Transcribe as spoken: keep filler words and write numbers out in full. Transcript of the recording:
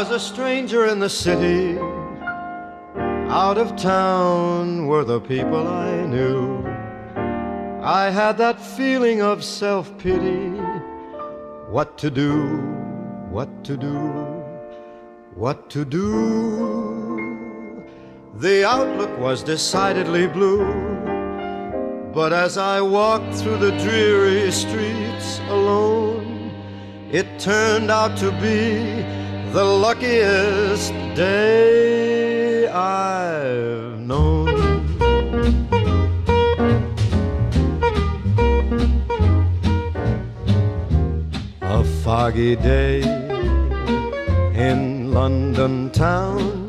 was a stranger in the city. Out of town were the people I knew. I had that feeling of self-pity. What to do, what to do, what to do. The outlook was decidedly blue. But as I walked through the dreary streets alone, it turned out to be the luckiest day I've known. A foggy day in London town,